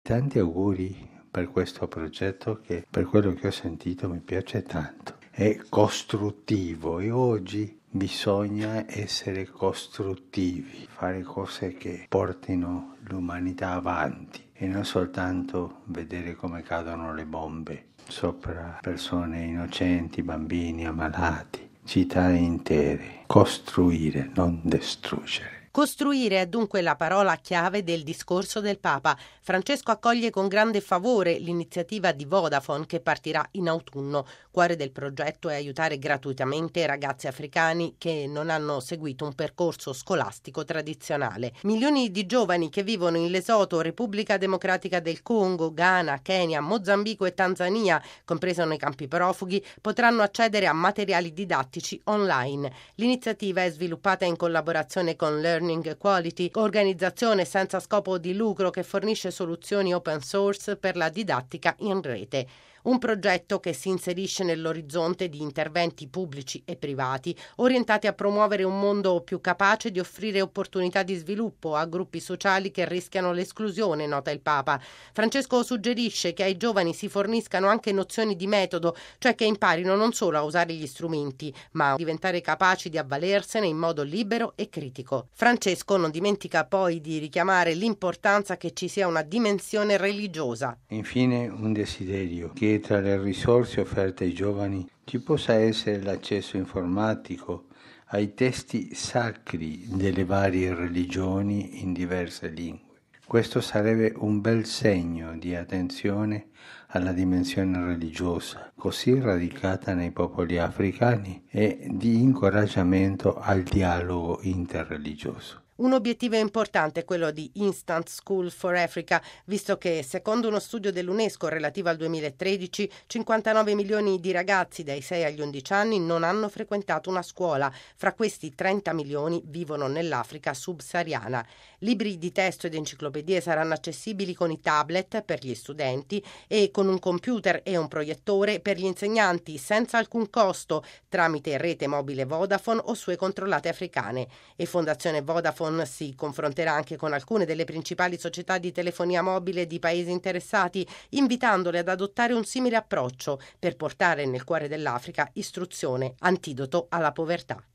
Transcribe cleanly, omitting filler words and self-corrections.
tanti auguri per questo progetto che, per quello che ho sentito, mi piace tanto. È costruttivo e oggi bisogna essere costruttivi, fare cose che portino l'umanità avanti e non soltanto vedere come cadono le bombe sopra persone innocenti, bambini ammalati, città intere. Costruire, non distruggere. Costruire è dunque la parola chiave del discorso del Papa. Francesco accoglie con grande favore l'iniziativa di Vodafone che partirà in autunno. Cuore del progetto è aiutare gratuitamente ragazzi africani che non hanno seguito un percorso scolastico tradizionale. Milioni di giovani che vivono in Lesotho, Repubblica Democratica del Congo, Ghana, Kenya, Mozambico e Tanzania, compreso nei campi profughi, potranno accedere a materiali didattici online. L'iniziativa è sviluppata in collaborazione con Learning Quality, organizzazione senza scopo di lucro che fornisce soluzioni open source per la didattica in rete. Un progetto che si inserisce nell'orizzonte di interventi pubblici e privati orientati a promuovere un mondo più capace di offrire opportunità di sviluppo a gruppi sociali che rischiano l'esclusione, nota il Papa. Francesco suggerisce che ai giovani si forniscano anche nozioni di metodo, cioè che imparino non solo a usare gli strumenti, ma a diventare capaci di avvalersene in modo libero e critico. Francesco non dimentica poi di richiamare l'importanza che ci sia una dimensione religiosa. Infine un desiderio, che tra le risorse offerte ai giovani ci possa essere l'accesso informatico ai testi sacri delle varie religioni in diverse lingue. Questo sarebbe un bel segno di attenzione alla dimensione religiosa, così radicata nei popoli africani, e di incoraggiamento al dialogo interreligioso. Un obiettivo importante è quello di Instant School for Africa, visto che, secondo uno studio dell'UNESCO relativo al 2013, 59 milioni di ragazzi dai 6 agli 11 anni non hanno frequentato una scuola. Fra questi 30 milioni vivono nell'Africa subsahariana. Libri di testo ed enciclopedie saranno accessibili con i tablet per gli studenti e con un computer e un proiettore per gli insegnanti senza alcun costo tramite rete mobile Vodafone o sue controllate africane. E Fondazione Vodafone si confronterà anche con alcune delle principali società di telefonia mobile di paesi interessati, invitandole ad adottare un simile approccio per portare nel cuore dell'Africa istruzione, antidoto alla povertà.